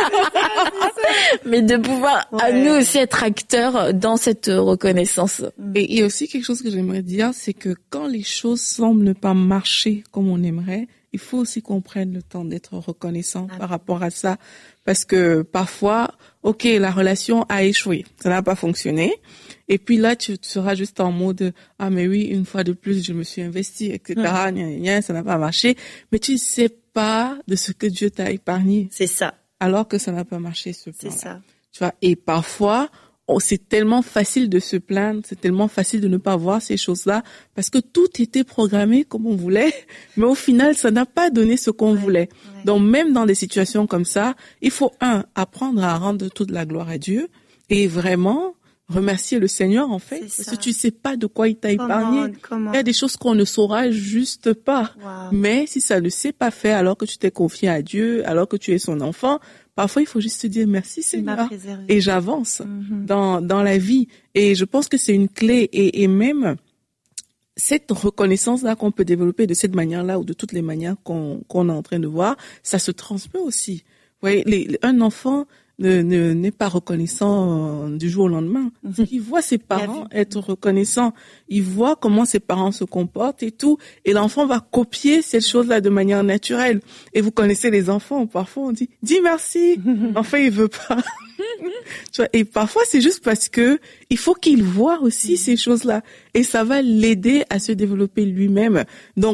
Mais de pouvoir ouais. à nous aussi être acteurs dans cette reconnaissance. Et il y a aussi quelque chose que j'aimerais dire, c'est que quand les choses semblent ne pas marcher comme on aimerait, il faut aussi qu'on prenne le temps d'être reconnaissant ah. par rapport à ça. Parce que parfois, ok, la relation a échoué, ça n'a pas fonctionné. Et puis là, tu seras juste en mode, ah mais oui, une fois de plus, je me suis investi, et cetera. Gna, gna, gna, ça n'a pas marché. Mais tu ne sais pas de ce que Dieu t'a épargné. C'est ça. Alors que ça n'a pas marché, ce plan-là. C'est ça. Tu vois, et parfois, oh, c'est tellement facile de se plaindre, c'est tellement facile de ne pas voir ces choses-là, parce que tout était programmé comme on voulait, mais au final, ça n'a pas donné ce qu'on ouais, voulait. Ouais. Donc, même dans des situations comme ça, il faut, un, apprendre à rendre toute la gloire à Dieu, et vraiment remercier le Seigneur, en fait, parce que tu sais pas de quoi il t'a épargné. Il y a des choses qu'on ne saura juste pas. Wow. Mais si ça ne s'est pas fait alors que tu t'es confié à Dieu, alors que tu es son enfant, parfois, il faut juste se dire merci Seigneur et j'avance mm-hmm. dans dans la vie. Et je pense que c'est une clé et, et même cette reconnaissance-là qu'on peut développer de cette manière-là ou de toutes les manières qu'on qu'on est en train de voir, ça se transmet aussi. Vous voyez, les, les, un enfant ne, ne n'est pas reconnaissant euh, du jour au lendemain. Mm-hmm. Il voit ses parents être reconnaissants, il voit comment ses parents se comportent et tout, et l'enfant va copier cette chose-là de manière naturelle. Et vous connaissez les enfants, parfois on dit dis merci, mm-hmm. l'enfant il veut pas. Tu vois, et parfois c'est juste parce que il faut qu'il voit aussi mm-hmm. ces choses-là, et ça va l'aider à se développer lui-même. Donc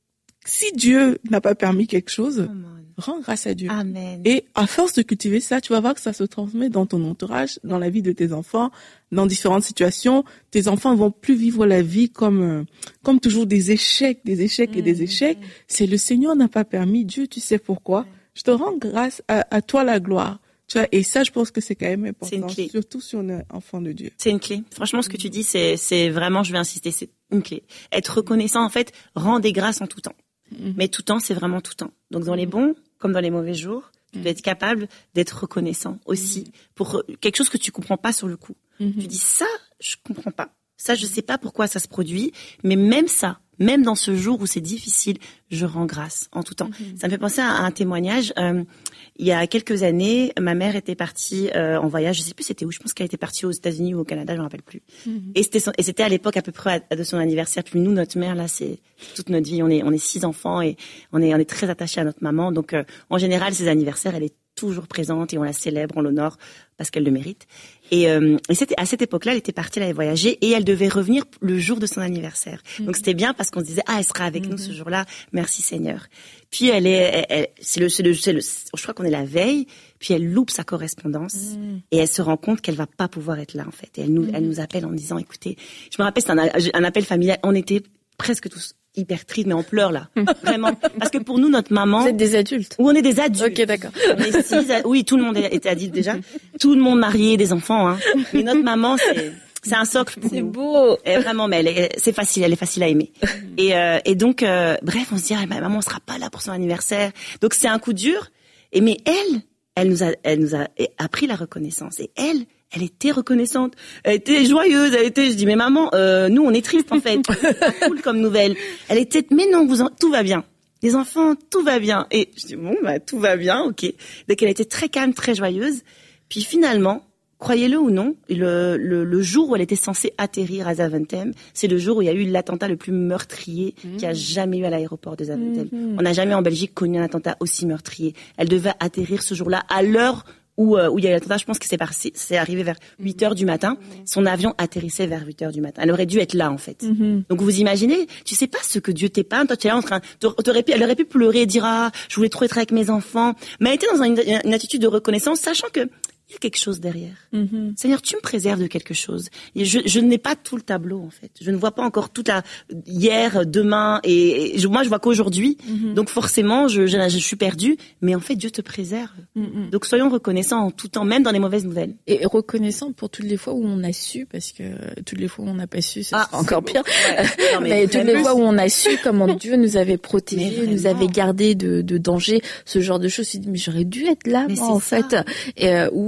si Dieu n'a pas permis quelque chose, rends grâce à Dieu. Amen. Et à force de cultiver ça, tu vas voir que ça se transmet dans ton entourage, dans la vie de tes enfants, dans différentes situations. Tes enfants vont plus vivre la vie comme comme toujours des échecs, des échecs mmh, et des échecs. Mmh. C'est le Seigneur n'a pas permis. Dieu, tu sais pourquoi. Mmh. Je te rends grâce, à, à toi la gloire. Tu vois, et ça, je pense que c'est quand même important, surtout si on est enfant de Dieu. C'est une clé. Franchement, ce que tu dis, c'est c'est vraiment, je vais insister, c'est une clé. Être reconnaissant, en fait, rend des grâces en tout temps. Mmh. Mais tout temps, c'est vraiment tout temps. Donc dans les bons comme dans les mauvais jours, tu dois être capable d'être reconnaissant aussi mmh. pour quelque chose que tu comprends pas sur le coup. Mmh. Tu dis ça, je comprends pas. Ça, je sais pas pourquoi ça se produit, mais même ça, même dans ce jour où c'est difficile, je rends grâce en tout temps. Mmh. Ça me fait penser à un témoignage. Euh, il y a quelques années, ma mère était partie euh, en voyage. Je sais plus c'était où. Je pense qu'elle était partie aux États-Unis ou au Canada. Je me rappelle plus. Mmh. Et c'était son, et c'était à l'époque à peu près à, de son anniversaire. Puis nous, notre mère là, c'est toute notre vie. On est on est six enfants et on est on est très attachés à notre maman. Donc euh, en général, ses anniversaires, elle est toujours présente et on la célèbre, on l'honore parce qu'elle le mérite. Et, euh, et c'était à cette époque-là, elle était partie, elle avait voyagé et elle devait revenir le jour de son anniversaire. Mm-hmm. Donc c'était bien parce qu'on se disait ah elle sera avec mm-hmm. nous ce jour-là, merci Seigneur. Puis elle est, elle, elle, c'est le, c'est le, c'est le, je crois qu'on est la veille. Puis elle loupe sa correspondance mm-hmm. et elle se rend compte qu'elle va pas pouvoir être là en fait. Et elle nous, mm-hmm. elle nous appelle en disant écoutez, je me rappelle c'est un, un appel familial, on était presque tous hyper triste, mais on pleure là, vraiment. Parce que pour nous, notre maman... Vous êtes des adultes. Oui, on est des adultes. Ok, d'accord. On est six, oui, tout le monde était adulte déjà. Tout le monde marié, des enfants. Hein. Mais notre maman, c'est c'est un socle pour c'est nous. C'est beau. Et vraiment, mais elle est, c'est facile, elle est facile à aimer. Et, euh, et donc, euh, bref, on se dit, ah, ma maman sera pas là pour son anniversaire. Donc c'est un coup dur. Et mais elle, elle nous a, elle nous a appris la reconnaissance. Et elle, elle était reconnaissante, elle était joyeuse, elle était, je dis mais maman, euh, nous on est triste en fait, c'est cool comme nouvelle. Elle était, mais non, vous en, tout va bien. Les enfants, tout va bien. Et je dis bon bah tout va bien, ok. Donc elle était très calme, très joyeuse. Puis finalement, croyez-le ou non, le, le, le jour où elle était censée atterrir à Zaventem, c'est le jour où il y a eu l'attentat le plus meurtrier mmh. qu'il y a jamais eu à l'aéroport de Zaventem. Mmh. On n'a jamais en Belgique connu un attentat aussi meurtrier. Elle devait atterrir ce jour-là à l'heure où euh, où il y a eu l'attentat, je pense que c'est passé, c'est arrivé vers huit heures du matin. Son avion atterrissait vers huit heures du matin. Elle aurait dû être là en fait. Mm-hmm. Donc vous imaginez, tu sais pas ce que Dieu t'épargne. Toi tu es là en train, t'aurais pu, elle aurait pu pleurer et dire ah je voulais trop être avec mes enfants, mais elle était dans une, une attitude de reconnaissance, sachant que il y a quelque chose derrière. Mm-hmm. Seigneur, tu me préserves de quelque chose. Et je, je n'ai pas tout le tableau, en fait. Je ne vois pas encore toute la hier, demain, et, et je, moi, je vois qu'aujourd'hui. Mm-hmm. Donc, forcément, je, je, je suis perdue. Mais en fait, Dieu te préserve. Mm-hmm. Donc, soyons reconnaissants en tout temps, même dans les mauvaises nouvelles. Et reconnaissants pour toutes les fois où on a su, parce que toutes les fois où on n'a pas su, ça ah, sera encore pire. Ouais. Non, mais mais toutes les fois où on a su comment Dieu nous avait protégés, nous avait gardés de, de danger, ce genre de choses. Mais j'aurais dû être là, moi, en fait. Et, euh, où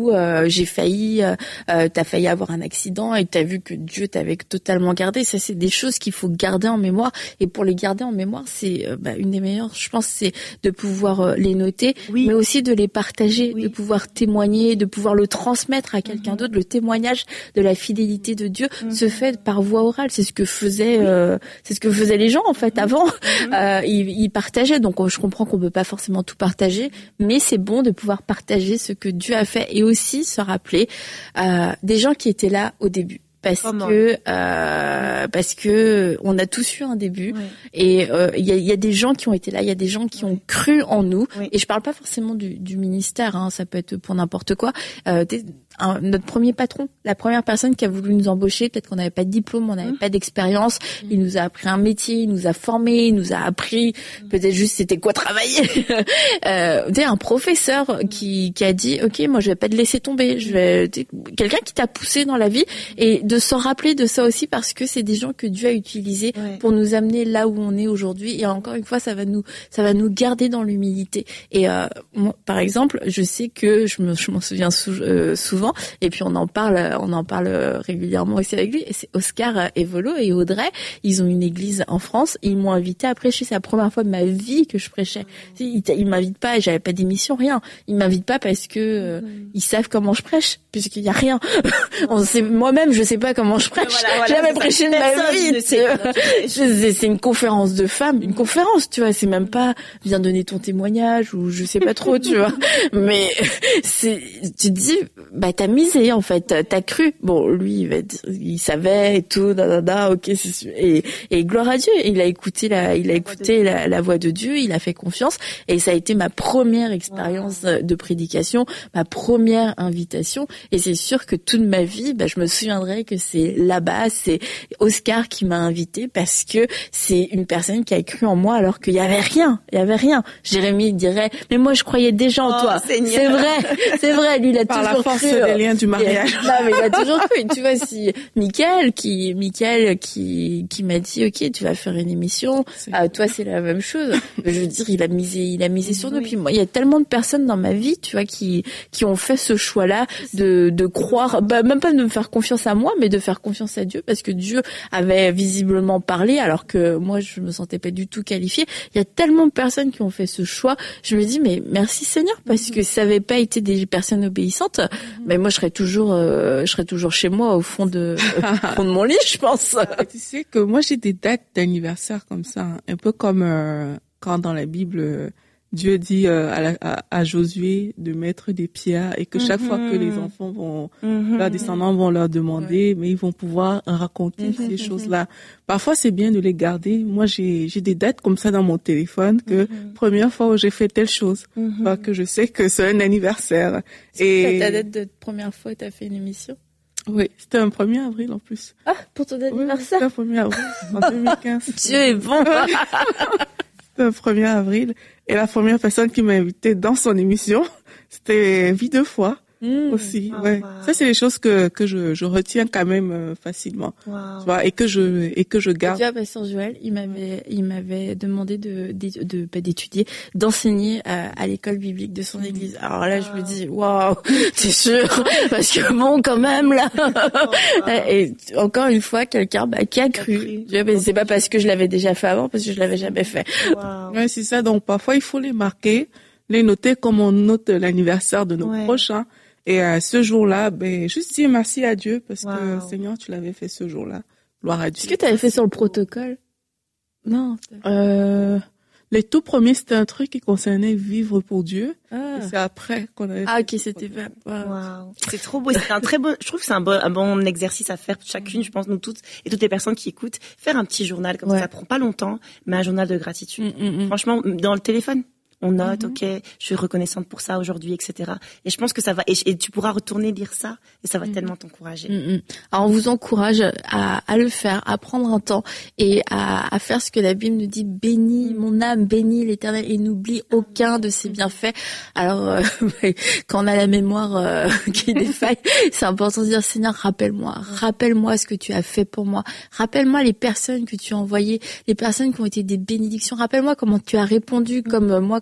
où euh, j'ai failli, euh, t'as failli avoir un accident et t'as vu que Dieu t'avait totalement gardé. Ça, c'est des choses qu'il faut garder en mémoire. Et pour les garder en mémoire, c'est euh, bah, une des meilleures, je pense, c'est de pouvoir euh, les noter, oui. mais aussi de les partager, oui. de pouvoir témoigner, de pouvoir le transmettre à quelqu'un mm-hmm. d'autre. Le témoignage de la fidélité de Dieu mm-hmm. se fait par voie orale. C'est ce que faisaient, euh, c'est ce que faisaient les gens en fait mm-hmm. avant. Mm-hmm. Euh, ils, ils partageaient. Donc je comprends qu'on peut pas forcément tout partager, mais c'est bon de pouvoir partager ce que Dieu a fait et aussi se rappeler euh, des gens qui étaient là au début. Parce Comment que euh, parce que on a tous eu un début oui. et il euh, y, a, y a des gens qui ont été là, il y a des gens qui oui. ont cru en nous oui. et je parle pas forcément du, du ministère, hein, ça peut être pour n'importe quoi. Euh, des, un, notre premier patron, la première personne qui a voulu nous embaucher, peut-être qu'on n'avait pas de diplôme, on n'avait mmh. pas d'expérience, mmh. il nous a appris un métier, il nous a formés, il nous a appris mmh. peut-être juste c'était quoi travailler. euh, tu sais, un professeur mmh. qui qui a dit ok, moi je vais pas te laisser tomber, je vais quelqu'un qui t'a poussé dans la vie et de s'en rappeler de ça aussi parce que c'est des gens que Dieu a utilisés ouais. pour nous amener là où on est aujourd'hui et encore une fois ça va nous ça va nous garder dans l'humilité et euh, moi, par exemple je sais que je me je m'en souviens sou, euh, souvent et puis on en parle on en parle régulièrement aussi avec lui et c'est Oscar Evolo et Audrey, ils ont une église en France, ils m'ont invité à prêcher, c'est la première fois de ma vie que je prêchais. Ils, ils m'invitent pas et j'avais pas d'émission, rien. Ils m'invitent pas parce que euh, ils savent comment je prêche puisqu'il y a rien. On sait moi-même je sais pas comment je prêche. Voilà, voilà, jamais prêché de ma vie. C'est, c'est une conférence de femmes, une conférence, tu vois. C'est même pas viens donner ton témoignage ou je sais pas trop, tu vois. Mais c'est, tu te dis, bah t'as misé en fait, t'as cru. Bon, lui, il va dire, il savait et tout, da da da. Ok, c'est sûr. Et, et gloire à Dieu, il a écouté la, il a écouté la, la voix de Dieu, il a fait confiance et ça a été ma première expérience wow. de prédication, ma première invitation. Et c'est sûr que toute ma vie, bah je me souviendrai que c'est là-bas, c'est Oscar qui m'a invité parce que c'est une personne qui a cru en moi alors qu'il y avait rien, il y avait rien. Jérémie dirait, mais moi je croyais déjà en oh, toi. Seigneur. C'est vrai, c'est vrai, lui il a Par toujours cru. Par la force cru. des liens du mariage. Non mais il a toujours cru. Tu vois si Mickaël qui, Mickaël qui, qui m'a dit, ok, tu vas faire une émission. Ah, toi c'est la même chose. Je veux dire, il a misé, il a misé sur nous. Oui. Puis moi, il y a tellement de personnes dans ma vie, tu vois, qui, qui ont fait ce choix-là de, de croire, bah même pas de me faire confiance à moi, mais de faire confiance à Dieu parce que Dieu avait visiblement parlé alors que moi je me sentais pas du tout qualifiée. Il y a tellement de personnes qui ont fait ce choix. Je me dis mais merci Seigneur parce que ça avait pas été des personnes obéissantes, mais moi je serais toujours euh, je serais toujours chez moi au fond de au fond de mon lit, je pense. Tu sais que moi j'ai des dates d'anniversaire comme ça, hein. Un peu comme euh, quand dans la Bible euh, Dieu dit euh, à, la, à, à Josué de mettre des pierres et que chaque mm-hmm. fois que les enfants vont, mm-hmm. leurs descendants vont leur demander, ouais. mais ils vont pouvoir raconter mm-hmm. ces choses-là. Parfois, c'est bien de les garder. Moi, j'ai, j'ai des dates comme ça dans mon téléphone que mm-hmm. première fois où j'ai fait telle chose, mm-hmm. bah, que je sais que c'est un anniversaire. C'est et ta date de première fois, t'as fait une émission? Oui, c'était un premier avril en plus. Ah, pour ton anniversaire? Oui, c'était un premier avril en deux mille quinze. Dieu est bon. C'était un premier avril. Et la première personne qui m'a invité dans son émission, c'était Vie deux fois mmh. aussi. Oh, ouais. Wow. Ça, c'est des choses que que je je retiens quand même euh, facilement. Wow. Tu vois, et que je et que je garde. Tu vois, pasteur Joël, il m'avait il m'avait demandé de de, de pas d'étudier, d'enseigner à, à l'école biblique de son église. Alors là, wow. je me dis waouh, t'es sûr? Parce que bon, quand même là. Oh, wow. Et encore une fois, quelqu'un bah, qui a cru. cru. Tu vois, mais c'est pas parce que je l'avais déjà fait avant, parce que je l'avais jamais fait. Wow. Ouais, c'est ça. Donc parfois, il faut les marquer, les noter comme on note l'anniversaire de nos ouais. proches. Hein. Et euh, ce jour-là, ben juste dire merci à Dieu parce wow. que Seigneur, tu l'avais fait ce jour-là. Gloire à Dieu. Est-ce que tu avais fait sur le protocole? Non. Euh, les tout premiers, c'était un truc qui concernait vivre pour Dieu. Ah. Et c'est après qu'on avait. Ah ok, c'était pas. Wow. C'est trop beau. C'est un très bon. Je trouve que c'est un bon, un bon exercice à faire chacune. Je pense nous toutes et toutes les personnes qui écoutent, faire un petit journal comme ouais. ça. Ça prend pas longtemps, mais un journal de gratitude. Mm, mm, mm. Franchement, dans le téléphone. On note, mm-hmm. ok, je suis reconnaissante pour ça aujourd'hui, et cetera. Et je pense que ça va, et, et tu pourras retourner lire ça, et ça va mm-hmm. tellement t'encourager. Mm-hmm. Alors on vous encourage à, à le faire, à prendre un temps et à, à faire ce que la Bible nous dit. Bénis mm-hmm. mon âme, bénis l'Éternel et n'oublie aucun de ses bienfaits. Alors euh, quand on a la mémoire euh, qui défaille, c'est important de dire Seigneur, rappelle-moi, rappelle-moi ce que tu as fait pour moi, rappelle-moi les personnes que tu as envoyées, les personnes qui ont été des bénédictions, rappelle-moi comment tu as répondu, comme euh, moi.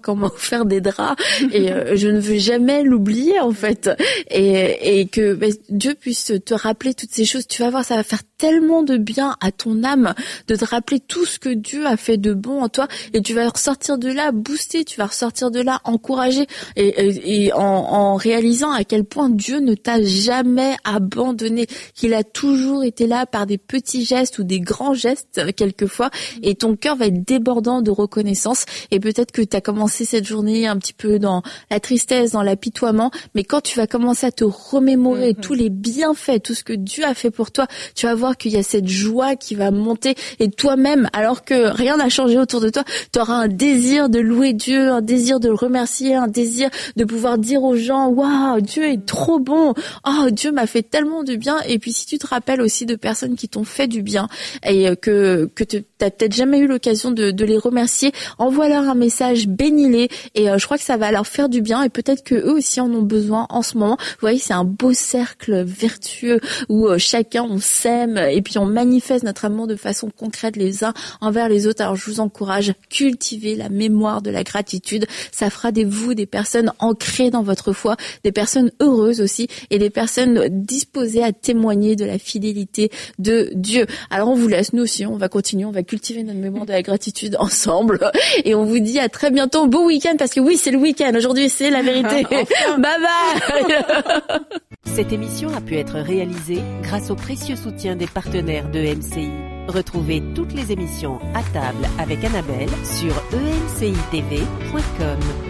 quand on m'a offert des draps et euh, je ne veux jamais l'oublier en fait. Et, et que bah, Dieu puisse te rappeler toutes ces choses. Tu vas voir, ça va faire tellement de bien à ton âme de te rappeler tout ce que Dieu a fait de bon en toi et tu vas ressortir de là boosté, tu vas ressortir de là encouragé et, et, et en, en réalisant à quel point Dieu ne t'a jamais abandonné, qu'il a toujours été là par des petits gestes ou des grands gestes quelquefois et ton cœur va être débordant de reconnaissance et peut-être que tu as commencé cette journée un petit peu dans la tristesse, dans l'apitoiement, mais quand tu vas commencer à te remémorer mm-hmm. tous les bienfaits, tout ce que Dieu a fait pour toi, tu vas voir qu'il y a cette joie qui va monter et toi-même, alors que rien n'a changé autour de toi, tu auras un désir de louer Dieu, un désir de le remercier, un désir de pouvoir dire aux gens, waouh, Dieu est trop bon, oh, Dieu m'a fait tellement de bien. Et puis si tu te rappelles aussi de personnes qui t'ont fait du bien et que que tu n'as peut-être jamais eu l'occasion de, de les remercier, envoie-leur un message, bénis-les et euh, je crois que ça va leur faire du bien et peut-être que eux aussi en ont besoin en ce moment. Vous voyez, c'est un beau cercle vertueux où euh, chacun on s'aime et puis on manifeste notre amour de façon concrète les uns envers les autres. Alors je vous encourage, cultivez la mémoire de la gratitude. Ça fera de vous des personnes ancrées dans votre foi, des personnes heureuses aussi et des personnes disposées à témoigner de la fidélité de Dieu. Alors on vous laisse, nous aussi, on va continuer, on va cultiver notre mémoire de la gratitude ensemble et on vous dit à très bientôt. Beau week-end parce que oui, c'est le week-end. Aujourd'hui, c'est la vérité. Bye bye. Cette émission a pu être réalisée grâce au précieux soutien des partenaires de E M C I. Retrouvez toutes les émissions à table avec Annabelle sur e m c i t v point com.